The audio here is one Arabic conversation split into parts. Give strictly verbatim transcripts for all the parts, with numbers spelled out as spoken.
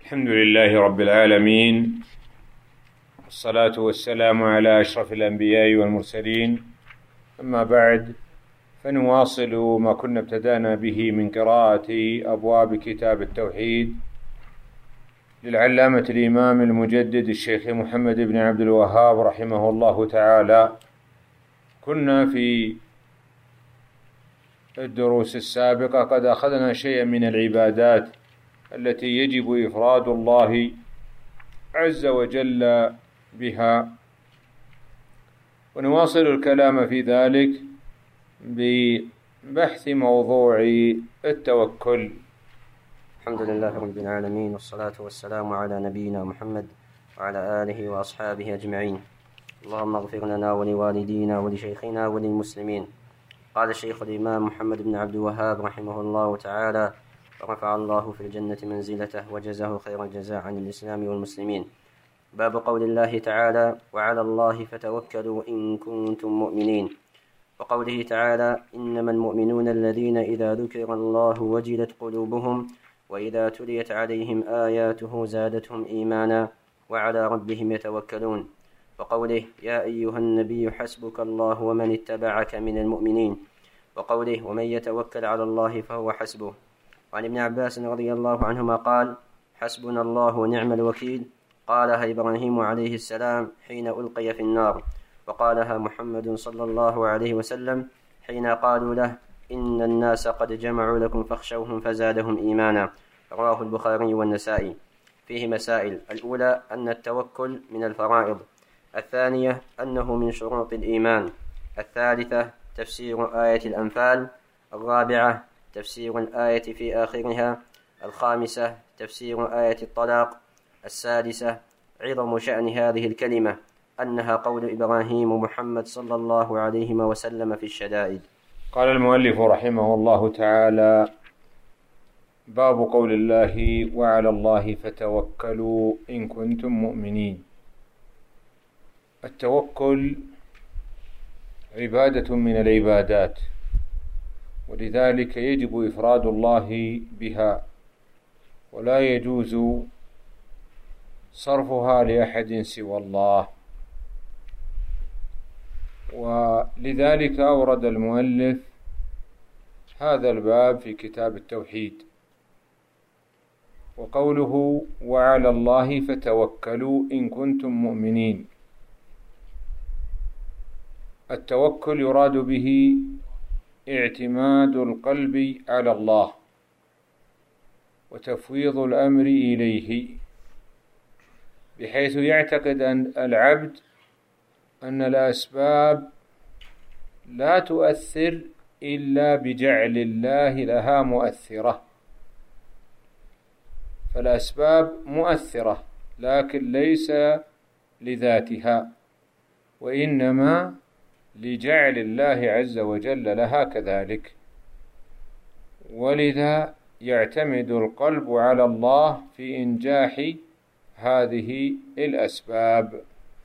الحمد لله رب العالمين، والصلاة والسلام على أشرف الأنبياء والمرسلين. أما بعد، فنواصل ما كنا ابتدأنا به من قراءة أبواب كتاب التوحيد للعلامة الإمام المجدد الشيخ محمد بن عبد الوهاب رحمه الله تعالى. كنا في الدروس السابقة قد أخذنا شيئا من العبادات التي يجب إفراد الله عز وجل بها، ونواصل الكلام في ذلك ببحث موضوع التوكل. الحمد لله رب العالمين، والصلاة والسلام على نبينا محمد وعلى آله وأصحابه أجمعين. اللهم اغفر لنا ولوالدينا ولشيخنا وللمسلمين. قال الشيخ الإمام محمد بن عبد الوهاب رحمه الله تعالى: ورفع الله في الجنة منزلته وجزاه خير الجزاء عن الإسلام والمسلمين. باب قول الله تعالى: وعلى الله فتوكلوا إن كنتم مؤمنين. وقوله تعالى: إنما المؤمنون الذين إذا ذكر الله وجلت قلوبهم وإذا تليت عليهم آياته زادتهم إيمانا وعلى ربهم يتوكلون. وقوله: يا أيها النبي حسبك الله ومن اتبعك من المؤمنين. وقوله: ومن يتوكل على الله فهو حسبه. وعن ابن عباس رضي الله عنهما قال: حسبنا الله ونعم الوكيل. قالها إبراهيم عليه السلام حين ألقي في النار، وقالها محمد صلى الله عليه وسلم حين قالوا له: إن الناس قد جمعوا لكم فاخشوهم فزادهم إيمانا. رواه البخاري والنسائي. فيه مسائل: الأولى أن التوكل من الفرائض. الثانية أنه من شروط الإيمان. الثالثة تفسير آية الأنفال. الرابعة تفسير الآية في آخرها. الخامسة تفسير آية الطلاق. السادسة عظم شأن هذه الكلمة، أنها قول إبراهيم ومحمد صلى الله عليه وسلم في الشدائد. قال المؤلف رحمه الله تعالى: باب قول الله: وعلى الله فتوكلوا إن كنتم مؤمنين. التوكل عبادة من العبادات، ولذلك يجب إفراد الله بها، ولا يجوز صرفها لأحد سوى الله. ولذلك أورد المؤلف هذا الباب في كتاب التوحيد. وقوله: وعلى الله فتوكلوا إن كنتم مؤمنين، التوكل يراد به اعتماد القلب على الله وتفويض الأمر إليه، بحيث يعتقد أن العبد أن الأسباب لا تؤثر إلا بجعل الله لها مؤثرة. فالأسباب مؤثرة لكن ليس لذاتها، وإنما لجعل الله عز وجل لها كذلك. ولذا يعتمد القلب على الله في إنجاح هذه الأسباب.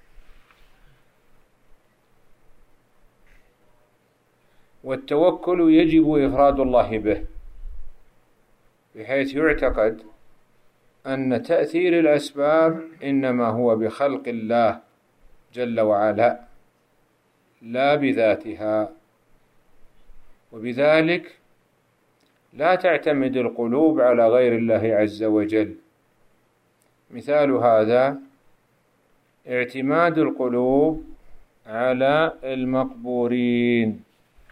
والتوكل يجب إفراد الله به، بحيث يعتقد أن تأثير الأسباب إنما هو بخلق الله جل وعلا لا بذاتها، وبذلك لا تعتمد القلوب على غير الله عز وجل. مثال هذا اعتماد القلوب على المقبورين.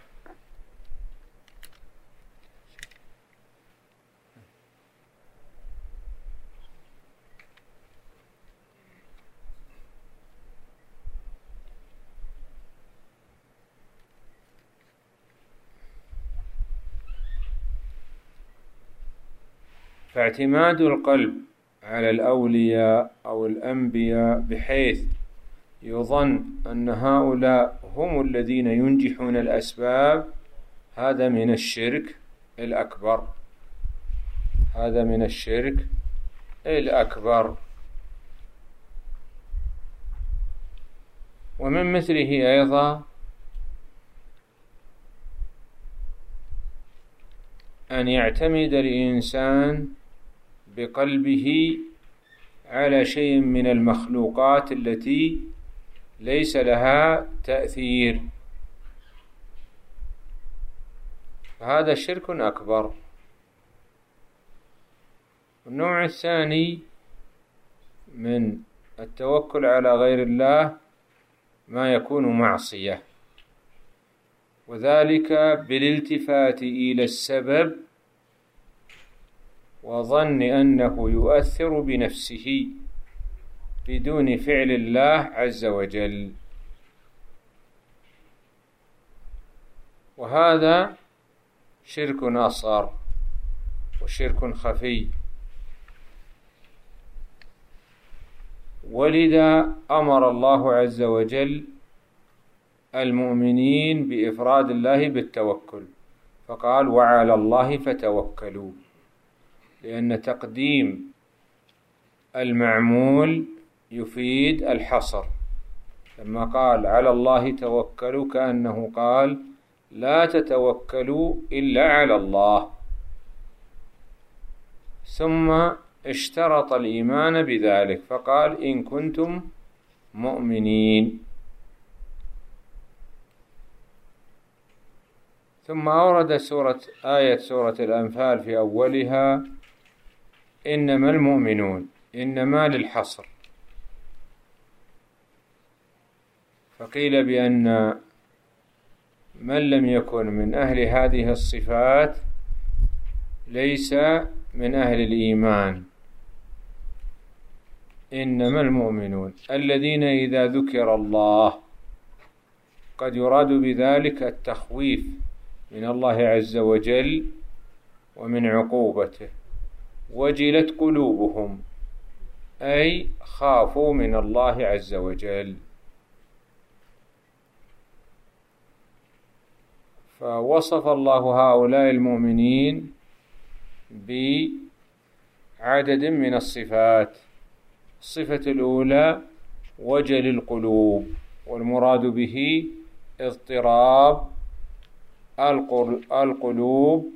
فاعتماد القلب على الأولياء أو الأنبياء بحيث يظن أن هؤلاء هم الذين ينجحون الأسباب، هذا من الشرك الأكبر. هذا من الشرك الأكبر. ومن مثله أيضا أن يعتمد الإنسان بقلبه على شيء من المخلوقات التي ليس لها تأثير، هذا شرك أكبر. النوع الثاني من التوكل على غير الله ما يكون معصية، وذلك بالالتفات إلى السبب وظن أنه يؤثر بنفسه بدون فعل الله عز وجل، وهذا شرك أصغر وشرك خفي. ولذا أمر الله عز وجل المؤمنين بإفراد الله بالتوكل، فقال وعلى الله فتوكلوا، لأن تقديم المعمول يفيد الحصر، لما قال على الله توكلوا كأنه قال لا تتوكلوا إلا على الله، ثم اشترط الإيمان بذلك فقال إن كنتم مؤمنين. ثم أورد سورة آية سورة الأنفال في أولها إنما المؤمنون، إنما للحصر، فقيل بأن من لم يكن من أهل هذه الصفات ليس من أهل الإيمان. إنما المؤمنون الذين إذا ذكر الله، قد يراد بذلك التخويف من الله عز وجل ومن عقوبته، وجلت قلوبهم أي خافوا من الله عز وجل. فوصف الله هؤلاء المؤمنين بعدد من الصفات. الصفة الأولى وجل القلوب، والمراد به اضطراب القلوب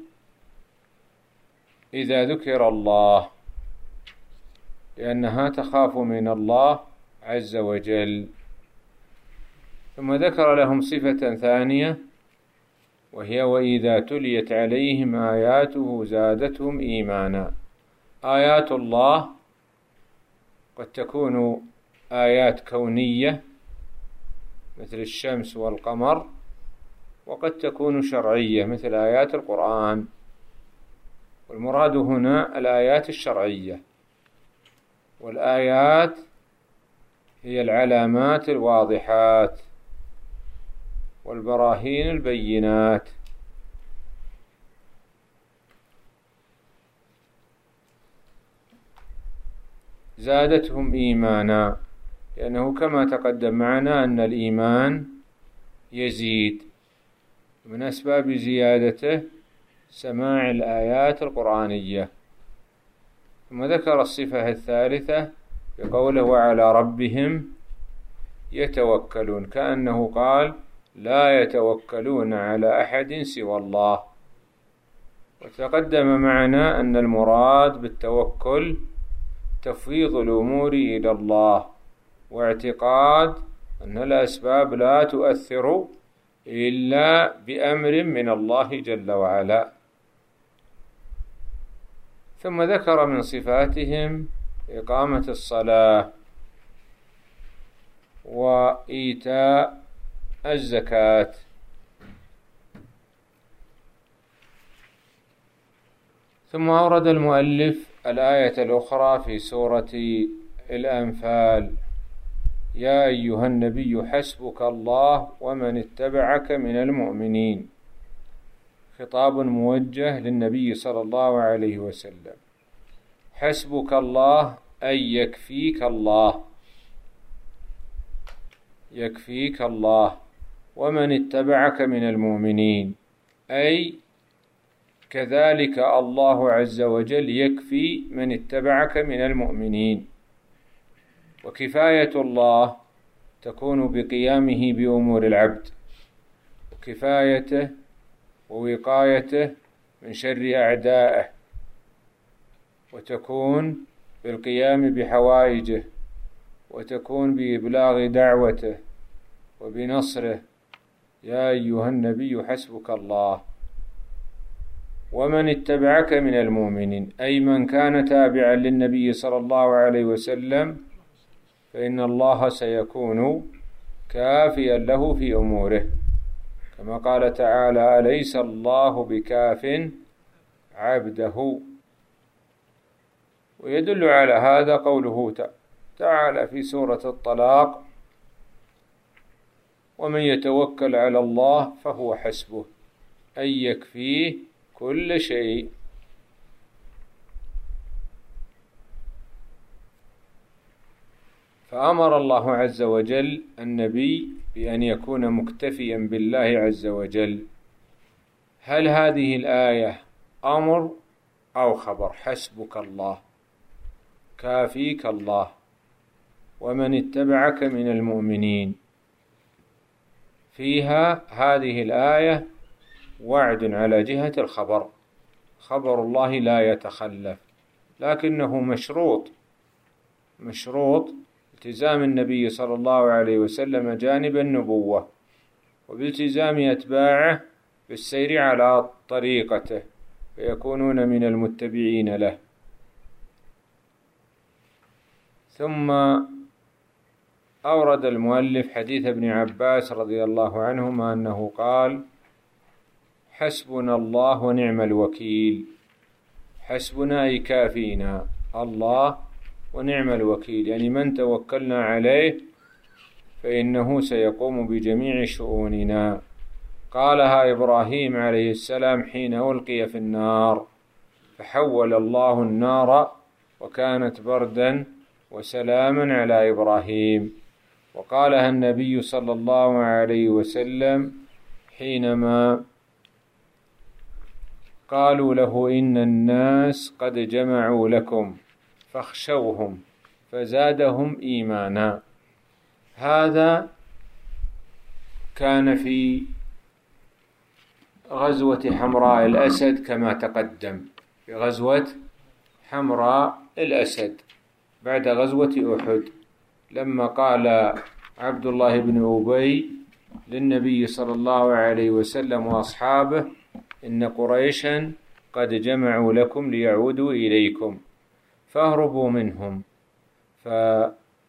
إذا ذكر الله، لأنها تخاف من الله عز وجل. ثم ذكر لهم صفة ثانية وهي وإذا تليت عليهم آياته زادتهم إيمانا. آيات الله قد تكون آيات كونية مثل الشمس والقمر، وقد تكون شرعية مثل آيات القرآن، والمراد هنا الآيات الشرعية. والآيات هي العلامات الواضحات والبراهين البينات. زادتهم إيمانا، لأنه كما تقدم معنا أن الإيمان يزيد، من أسباب زيادته سماع الآيات القرآنية. ثم ذكر الصفة الثالثة بقوله وعلى ربهم يتوكلون، كأنه قال لا يتوكلون على أحد سوى الله. وتقدم معنا أن المراد بالتوكل تفويض الأمور إلى الله، واعتقاد أن الأسباب لا تؤثر إلا بأمر من الله جل وعلا. ثم ذكر من صفاتهم إقامة الصلاة وإيتاء الزكاة. ثم أورد المؤلف الآية الأخرى في سورة الأنفال يا أيها النبي حسبك الله ومن اتبعك من المؤمنين، خطاب موجه للنبي صلى الله عليه وسلم. حسبك الله أي يكفيك الله، يكفيك الله، ومن اتبعك من المؤمنين أي كذلك الله عز وجل يكفي من اتبعك من المؤمنين. وكفاية الله تكون بقيامه بأمور العبد، وكفايته ووقايته من شر أعدائه، وتكون بالقيام بحوائجه، وتكون بإبلاغ دعوته وبنصره. يا أيها النبي حسبك الله ومن اتبعك من المؤمنين، أي من كان تابعا للنبي صلى الله عليه وسلم، فإن الله سيكون كافيا له في أموره، كما قال تعالى: أليس الله بكاف عبده. ويدل على هذا قوله تعالى في سورة الطلاق: ومن يتوكل على الله فهو حسبه، أي يكفيه كل شيء. فأمر الله عز وجل النبي بأن يكون مكتفيا بالله عز وجل. هل هذه الآية أمر أو خبر؟ حسبك الله، كافيك الله، ومن اتبعك من المؤمنين. فيها هذه الآية وعد على جهة الخبر، خبر الله لا يتخلف، لكنه مشروط مشروط التزام النبي صلى الله عليه وسلم جانب النبوة، وبالتزام أتباعه بالسير على طريقته فيكونون من المتبعين له. ثم أورد المؤلف حديث ابن عباس رضي الله عنهما أنه قال: حسبنا الله ونعم الوكيل. حسبنا أي كافينا الله، ونعم الوكيل يعني من توكلنا عليه فإنه سيقوم بجميع شؤوننا. قالها إبراهيم عليه السلام حين ألقي في النار، فحول الله النار وكانت بردا وسلاما على إبراهيم. وقالها النبي صلى الله عليه وسلم حينما قالوا له: إن الناس قد جمعوا لكم فاخشوهم، فزادهم إيمانا. هذا كان في غزوة حمراء الأسد كما تقدم، في غزوة حمراء الأسد بعد غزوة أحد، لما قال عبد الله بن أبي للنبي صلى الله عليه وسلم وأصحابه: إن قريشا قد جمعوا لكم ليعودوا إليكم فاهربوا منهم. فكان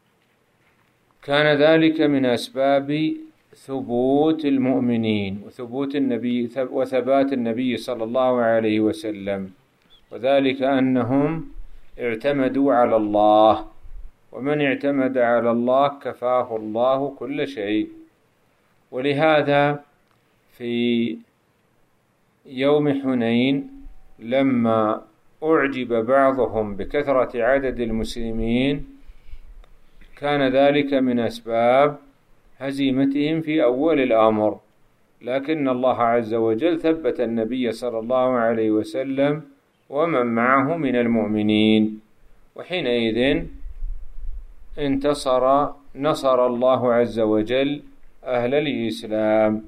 ذلك من أسباب ثبوت المؤمنين وثبوت النبي وثبات النبي صلى الله عليه وسلم، وذلك أنهم اعتمدوا على الله، ومن اعتمد على الله كفاه الله كل شيء. ولهذا في يوم حنين لما أعجب بعضهم بكثرة عدد المسلمين كان ذلك من أسباب هزيمتهم في أول الأمر، لكن الله عز وجل ثبت النبي صلى الله عليه وسلم ومن معه من المؤمنين، وحينئذ انتصر نصر الله عز وجل أهل الإسلام.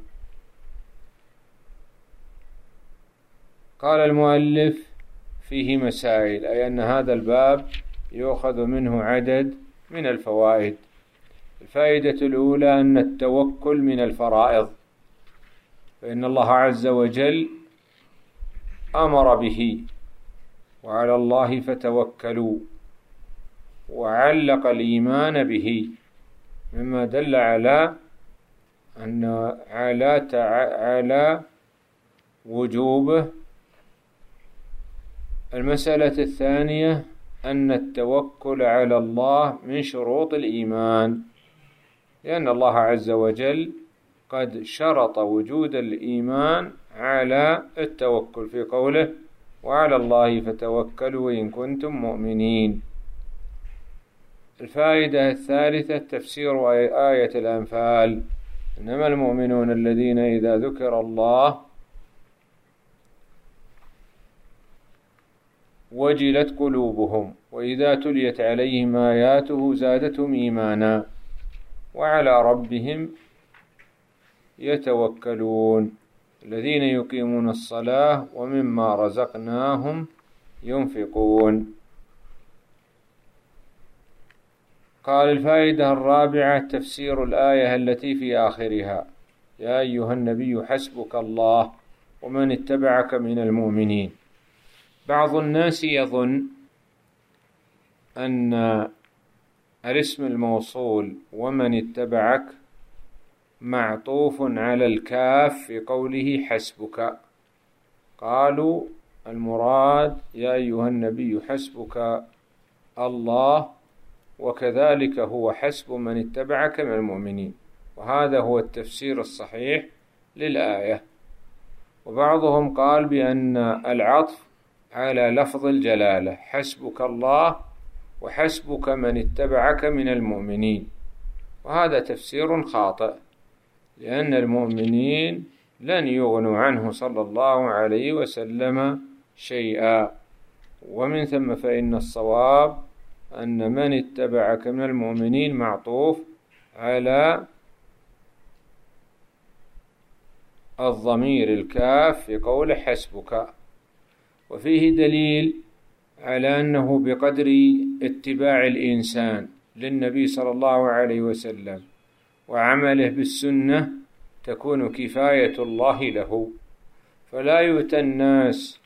قال المؤلف: فيه مسائل، أي أن هذا الباب يؤخذ منه عدد من الفوائد. الفائدة الأولى أن التوكل من الفرائض، فإن الله عز وجل أمر به: وعلى الله فتوكلوا، وعلق الإيمان به، مما دل على أن على على وجوبه. المسألة الثانية أن التوكل على الله من شروط الإيمان، لأن الله عز وجل قد شرط وجود الإيمان على التوكل في قوله: وعلى الله فتوكلوا إن كنتم مؤمنين. الفائدة الثالثة تفسير آية الأنفال: إنما المؤمنون الذين إذا ذكر الله وجلت قلوبهم وإذا تليت عليهم آياته زادتهم إيمانا وعلى ربهم يتوكلون الذين يقيمون الصلاة ومما رزقناهم ينفقون. قال: الفائدة الرابعة تفسير الآية التي في آخرها: يا أيها النبي حسبك الله ومن اتبعك من المؤمنين. بعض الناس يظن أن الاسم الموصول ومن اتبعك معطوف على الكاف في قوله حسبك. قالوا المراد يا أيها النبي حسبك الله، وكذلك هو حسب من اتبعك من المؤمنين، وهذا هو التفسير الصحيح للآية. وبعضهم قال بأن العطف على لفظ الجلالة: حسبك الله وحسبك من اتبعك من المؤمنين، وهذا تفسير خاطئ، لأن المؤمنين لن يغنوا عنه صلى الله عليه وسلم شيئا. ومن ثم فإن الصواب أن من اتبعك من المؤمنين معطوف على الضمير الكاف في قول حسبك. وفيه دليل على أنه بقدر اتباع الإنسان للنبي صلى الله عليه وسلم وعمله بالسنة تكون كفاية الله له، فلا يؤتى الناس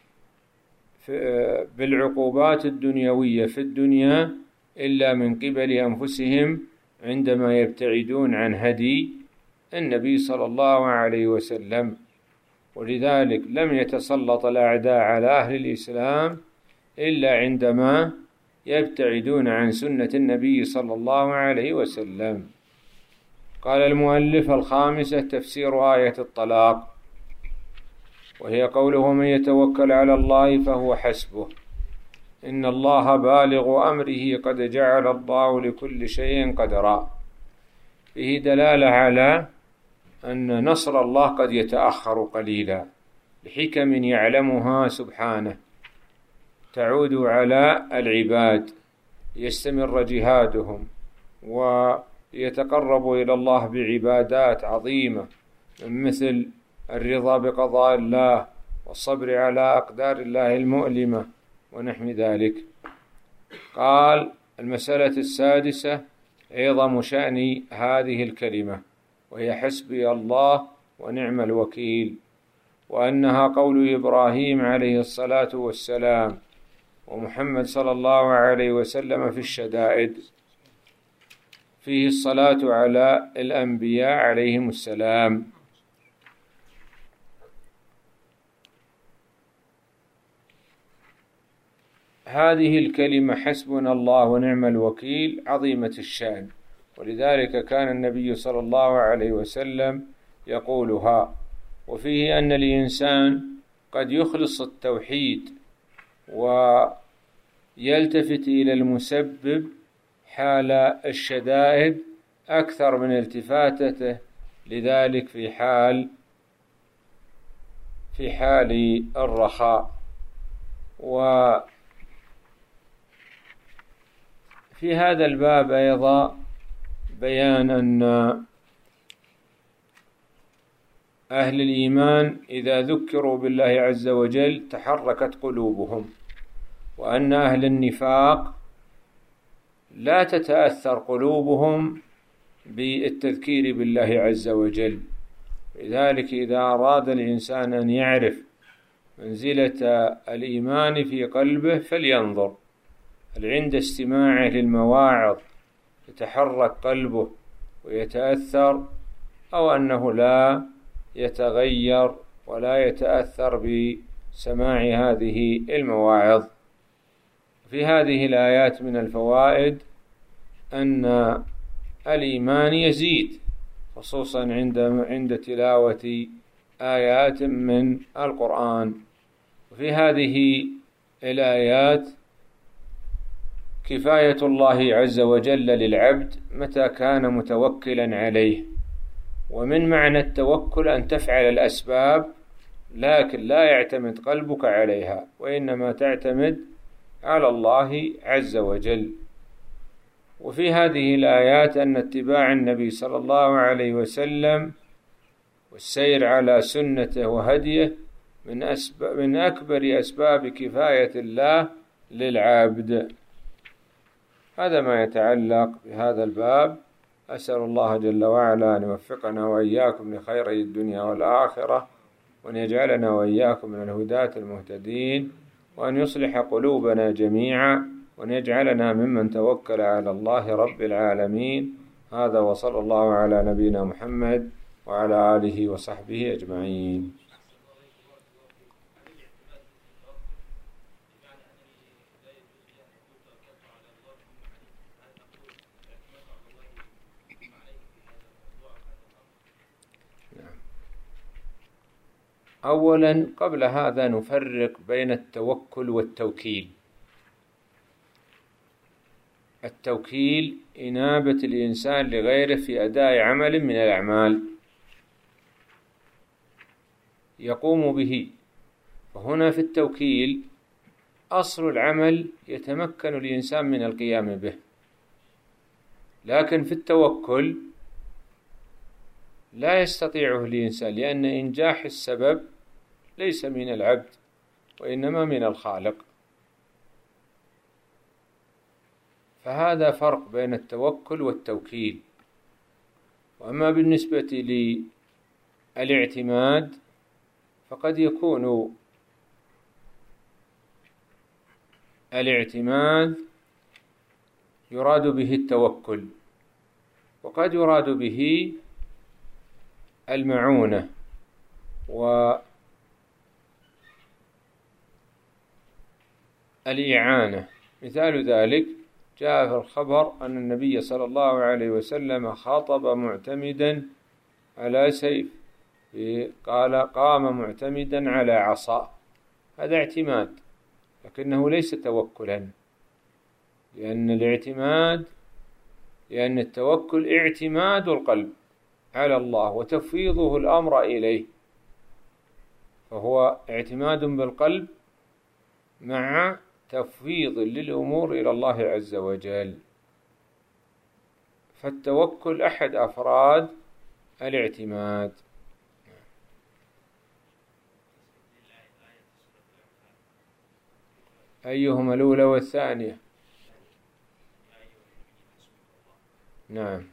بالعقوبات الدنيوية في الدنيا إلا من قبل أنفسهم عندما يبتعدون عن هدي النبي صلى الله عليه وسلم. ولذلك لم يتسلط الأعداء على أهل الإسلام إلا عندما يبتعدون عن سنة النبي صلى الله عليه وسلم. قال المؤلف: الخامسة تفسير آية الطلاق، وهي قوله: من يتوكل على الله فهو حسبه إن الله بالغ أمره قد جعل الله لكل شيء قدرا. فيه دلالة على أن نصر الله قد يتأخر قليلا لحكم يعلمها سبحانه تعود على العباد، يستمر جهادهم ويتقربوا إلى الله بعبادات عظيمة، مثل الرضا بقضاء الله والصبر على أقدار الله المؤلمة ونحو ذلك. قال: المسألة السادسة عظم شأن هذه الكلمة، وهي حسبي الله ونعم الوكيل، وأنها قول إبراهيم عليه الصلاة والسلام ومحمد صلى الله عليه وسلم في الشدائد. فيه الصلاة على الأنبياء عليهم السلام. هذه الكلمة حسبنا الله ونعم الوكيل عظيمة الشأن، ولذلك كان النبي صلى الله عليه وسلم يقولها. وفيه أن الإنسان قد يخلص التوحيد ويلتفت إلى المسبب حال الشدائد أكثر من التفاتته لذلك في حال في حال الرخاء. وفي هذا الباب أيضا بيان أن أهل الإيمان إذا ذكروا بالله عز وجل تحركت قلوبهم، وأن أهل النفاق لا تتأثر قلوبهم بالتذكير بالله عز وجل. لذلك إذا أراد الإنسان أن يعرف منزلة الإيمان في قلبه فلينظر هل عند استماعه للمواعظ يتحرك قلبه ويتأثر، أو أنه لا يتغير ولا يتأثر بسماع هذه المواعظ. في هذه الآيات من الفوائد أن الإيمان يزيد، خصوصا عند عند تلاوة آيات من القرآن. وفي هذه الآيات كفاية الله عز وجل للعبد متى كان متوكلا عليه. ومن معنى التوكل أن تفعل الأسباب لكن لا يعتمد قلبك عليها، وإنما تعتمد على الله عز وجل. وفي هذه الآيات أن اتباع النبي صلى الله عليه وسلم والسير على سنته وهديه من, أسباب من أكبر أسباب كفاية الله للعبد. هذا ما يتعلق بهذا الباب. أسأل الله جل وعلا أن يوفقنا وإياكم لخيري الدنيا والآخرة، وأن يجعلنا وإياكم من الهداة المهتدين، وأن يصلح قلوبنا جميعا، وأن يجعلنا ممن توكل على الله رب العالمين. هذا وصلى الله على نبينا محمد وعلى آله وصحبه أجمعين. أولا قبل هذا نفرق بين التوكل والتوكيل. التوكيل إنابة الإنسان لغيره في أداء عمل من الأعمال يقوم به، فهنا في التوكيل أصل العمل يتمكن الإنسان من القيام به، لكن في التوكل لا يستطيعه الإنسان، لأن إنجاح السبب ليس من العبد وإنما من الخالق. فهذا فرق بين التوكل والتوكيل. وأما بالنسبة للاعتماد فقد يكون الاعتماد يراد به التوكل، وقد يراد به المعونة والإعانة. مثال ذلك جاء في الخبر أن النبي صلى الله عليه وسلم خاطب معتمدا على سيف، قال قام معتمدا على عصا. هذا اعتماد، لكنه ليس توكلا، لأن الاعتماد لأن التوكل اعتماد القلب على الله وتفويضه الأمر إليه، فهو اعتماد بالقلب مع تفويض للأمور إلى الله عز وجل. فالتوكل أحد أفراد الاعتماد. أيهما الأولى والثانية؟ نعم.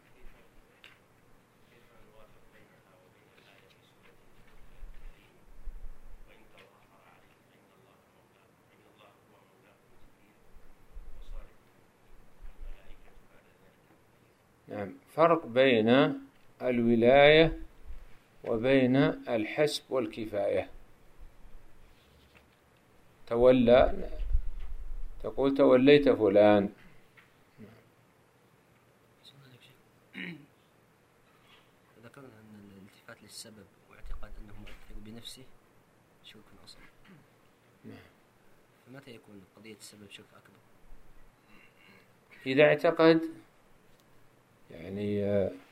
نعم، فرق بين الولاية وبين الحسب والكفاية. تولى، تقول توليت فلان. ذكرنا أن الالتفات للسبب واعتقاد أنه مؤثر بنفسه شرك أصغر، فمتى يكون قضية السبب شرك أكبر؟ إذا اعتقد يعني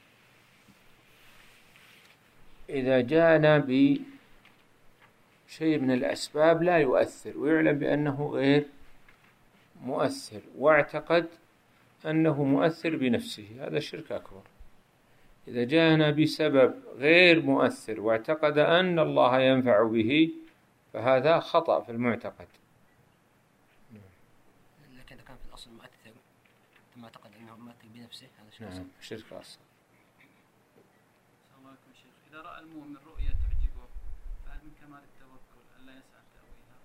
إذا جاءنا بشيء من الأسباب لا يؤثر ويعلم بأنه غير مؤثر، واعتقد أنه مؤثر بنفسه، هذا شرك أكبر. إذا جاءنا بسبب غير مؤثر واعتقد أن الله ينفع به فهذا خطأ في المعتقد. لكن إذا كان في الأصل مؤثر ثم اعتقد أنه مؤثر بنفسه هذا شرك. نعم، شرك أصغر. السلام عليكم شيخ. إذا رأى المؤمن رؤيا تعجبه فهل من كمال التوكل ألا يسأل تأويلها؟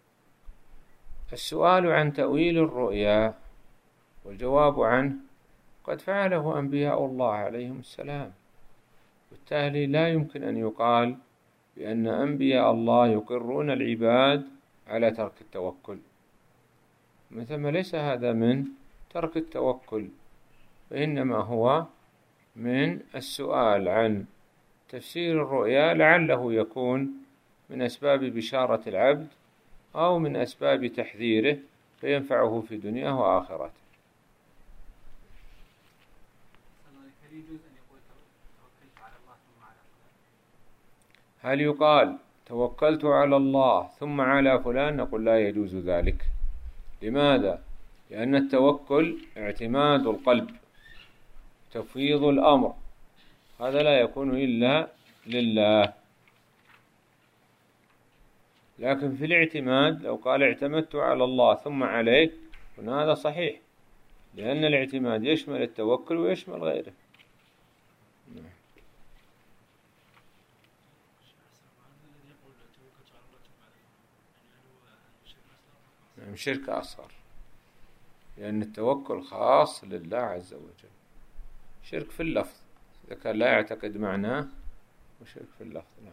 السؤال عن تأويل الرؤيا والجواب عنه قد فعله أنبياء الله عليهم السلام، بالتالي لا يمكن أن يقال بأن أنبياء الله يقرون العباد على ترك التوكل، من ثم ليس هذا من ترك التوكل، وإنما هو من السؤال عن تفسير الرؤيا، لعله يكون من أسباب بشارة العبد أو من أسباب تحذيره فينفعه في دنياه وآخرته. هل يقال توكلت على الله ثم على فلان؟ نقول لا يجوز ذلك. لماذا؟ لأن التوكل اعتماد القلب، تفويض الأمر، هذا لا يكون إلا لله. لكن في الاعتماد لو قال اعتمدت على الله ثم عليك هذا صحيح، لأن الاعتماد يشمل التوكل ويشمل غيره. نعم، شرك أصغر، لأن التوكل خاص لله عز وجل. شرك في اللفظ إذا كان لا يعتقد معناه، وشرك في اللفظ. نعم.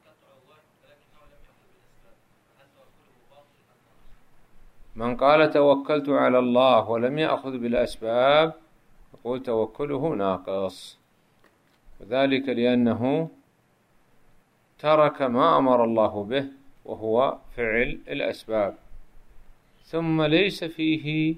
من قال توكلت على الله ولم يأخذ بالأسباب يقول توكله ناقص، وذلك لأنه ترك ما أمر الله به وهو فعل الأسباب، ثم ليس فيه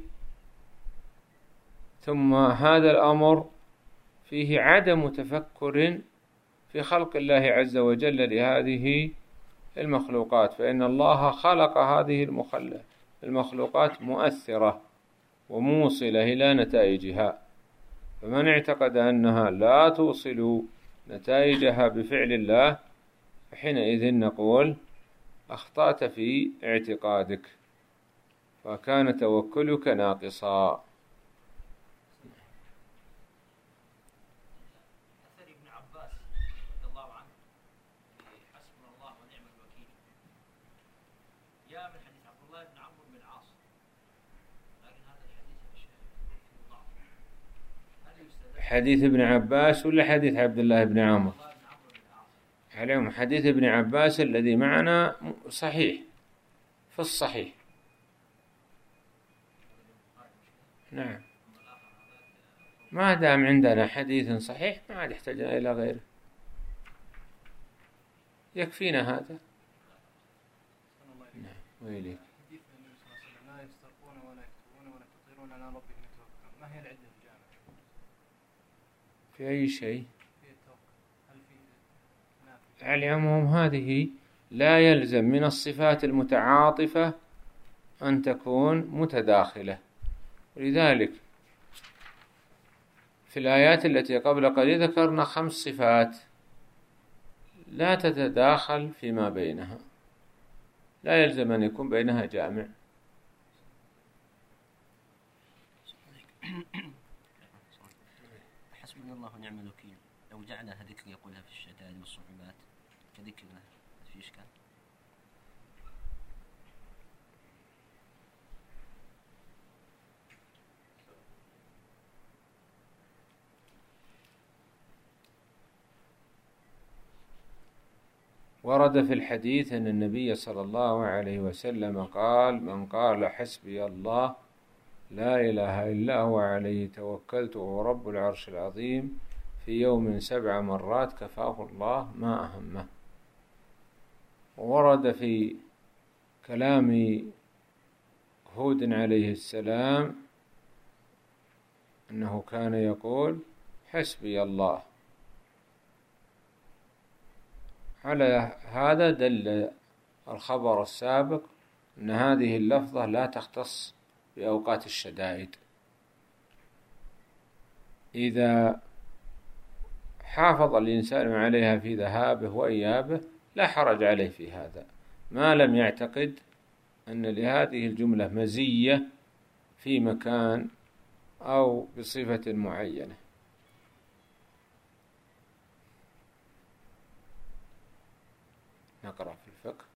ثم هذا الأمر فيه عدم تفكر في خلق الله عز وجل لهذه المخلوقات، فإن الله خلق هذه المخلوقات مؤثرة وموصلة إلى نتائجها، فمن اعتقد أنها لا توصل نتائجها بفعل الله فحينئذ نقول أخطأت في اعتقادك، فكان توكلك ناقصا. حديث ابن عباس ولا حديث عبد الله بن عمرو؟ عليهم حديث ابن عباس الذي معنا صحيح في الصحيح. نعم، ما دام عندنا حديث صحيح ما عاد يحتاجنا إلى غيره، يكفينا هذا. نعم، ويليك. لا يسترقون ولا يكتبون ولا يستطيرون على ربهم يتوكلون، ما هي العلة الجامعة في أي شيء؟ في التوكل، هل في على العموم هذه لا يلزم من الصفات المتعاطفة أن تكون متداخلة، ولذلك في الآيات التي قبل قليل ذكرنا خمس صفات لا تتداخل فيما بينها، لا يلزم أن يكون بينها جامع. حسبنا الله ونعم الوكيل، لو جعلها ذكر يقولها في الشدائد والصعوبات كذكر له في إشكال؟ ورد في الحديث أن النبي صلى الله عليه وسلم قال: من قال حسبي الله لا إله إلا هو عليه توكلت وهو رب العرش العظيم في يوم سبع مرات كفاه الله ما أهمه. وورد في كلام هود عليه السلام أنه كان يقول حسبي الله. على هذا دل الخبر السابق أن هذه اللفظة لا تختص بأوقات الشدائد، إذا حافظ الإنسان عليها في ذهابه وإيابه لا حرج عليه في هذا، ما لم يعتقد أن لهذه الجملة مزية في مكان أو بصفة معينة. نقرأ في الفقه.